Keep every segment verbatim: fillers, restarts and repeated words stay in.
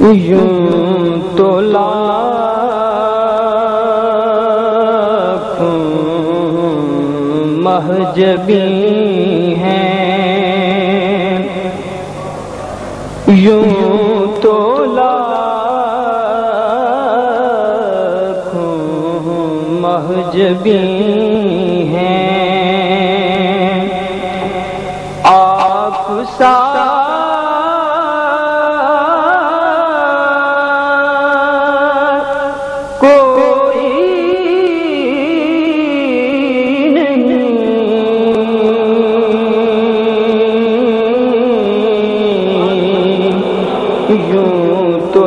یوں تو لاکھوں مہجبی ہیں، یوں تو لاکھوں مہجبی ہیں، آپ سا یوں تو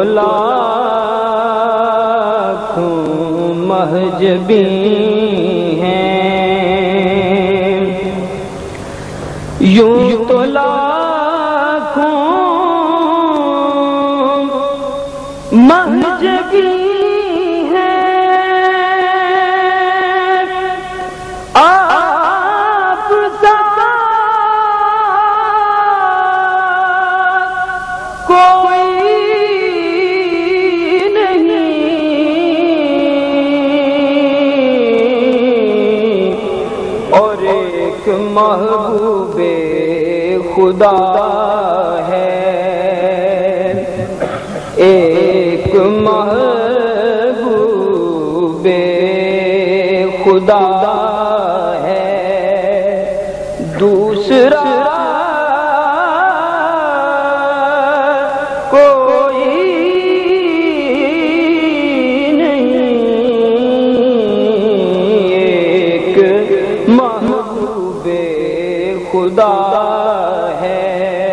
لاکھوں مہجبی ہیں، یوں تو لاکھوں مہجبی محبوب خدا ہے، ایک محبوب خدا ہے، دوسرا کوئی نہیں، ایک محبوب خدا ہے،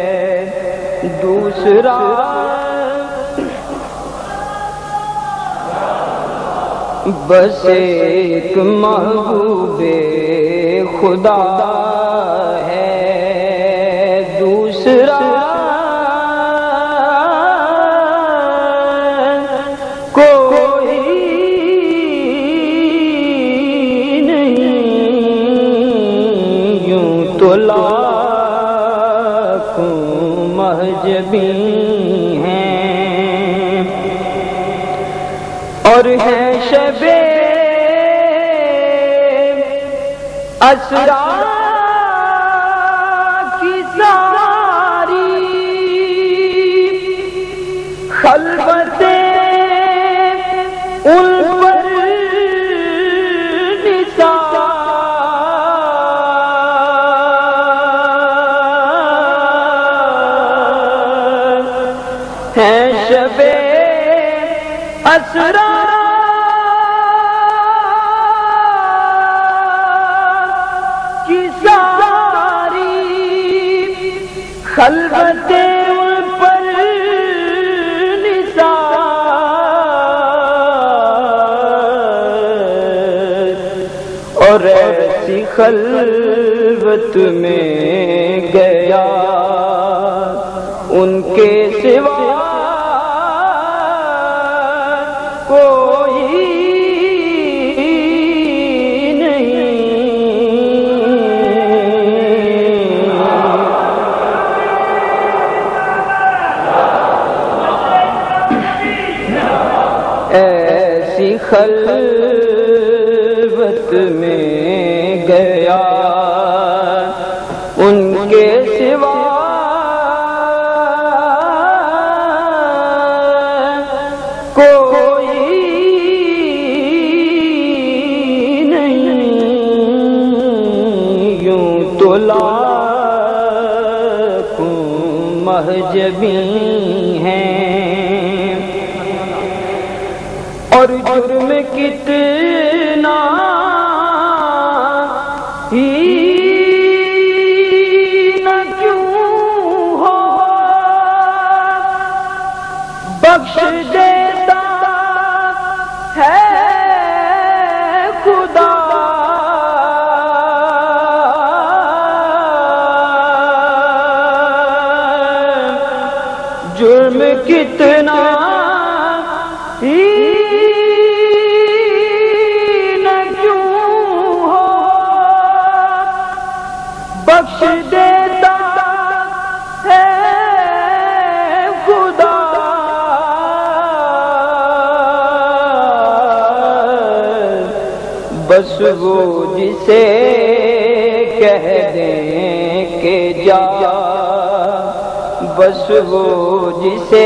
دوسرا بس ایک محبوب خدا ہے، دوسرا کوئی نہیں، یوں تو لاکھوں مہجبی ہیں، اور ہے شب اسرا کی ساری خلوتیں ان پر نثار ہے، شب اسرا خلوتیں ان پر نثار، اور ایسی خلوت میں گیا ان کے سوا کوئی ایسی خلوت میں گیا ان کے سوا کوئی نہیں، یوں تو لاکھوں مہجبی ہیں، اور جرم کتنا ہی نہ کیوں ہو، بخش دیتا ہے خدا، جرم کتنا ہی بخش دیتا ہے خدا، بس وہ جسے کہہ دیں کہ جا، بس وہ جسے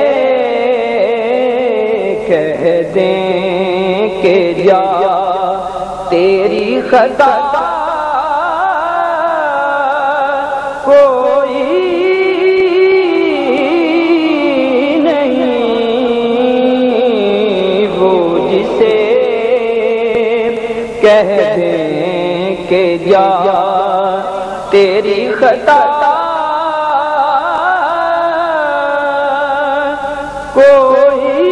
کہہ دیں کہ جا، تیری خطا کوئی نہیں، وہ جسے کہہ دیں کہ جا، تیری خطا کوئی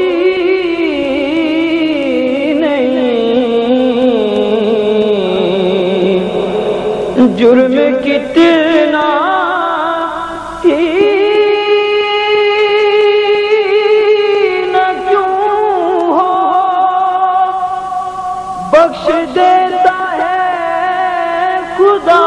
نہیں، جرم کتنا ہی نہ کیوں ہو، بخش دیتا ہے خدا،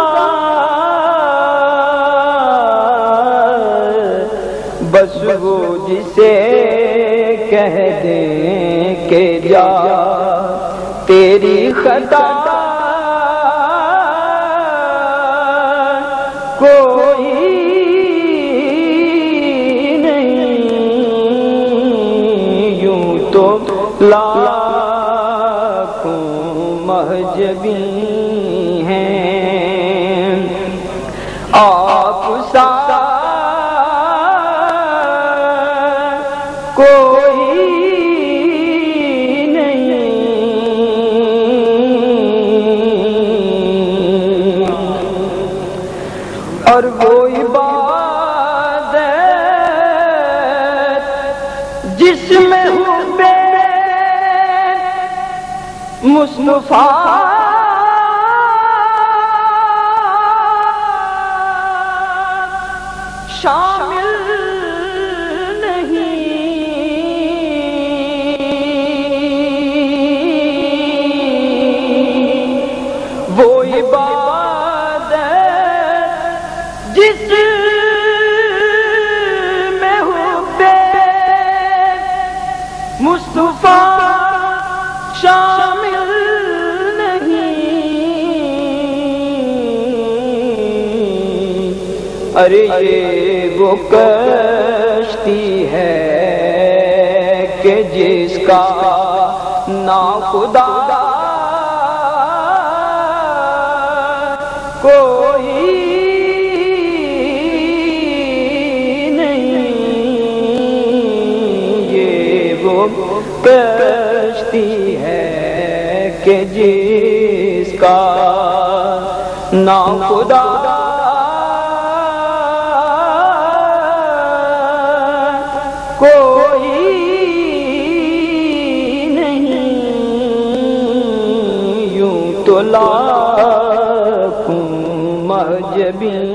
بس وہ جسے کہہ دیں کہ جا، تیری خطا کوئی نہیں، یوں تو لاکھوں مہجبی ہیں، آپ سا کوئی نہیں، اور وہ عبادت جس میں حب مصطفیٰ شامل وہ عبادت جس میں حب مصطفیٰ شامل نہیں، ارے یہ وہ کشتی ہے کہ جس کا ناخدا کوئی نہیں، یہ وہ کشتی ہے کہ جس کا ناخدا کوئی نہیں، یوں تو لاکھوں مہجبی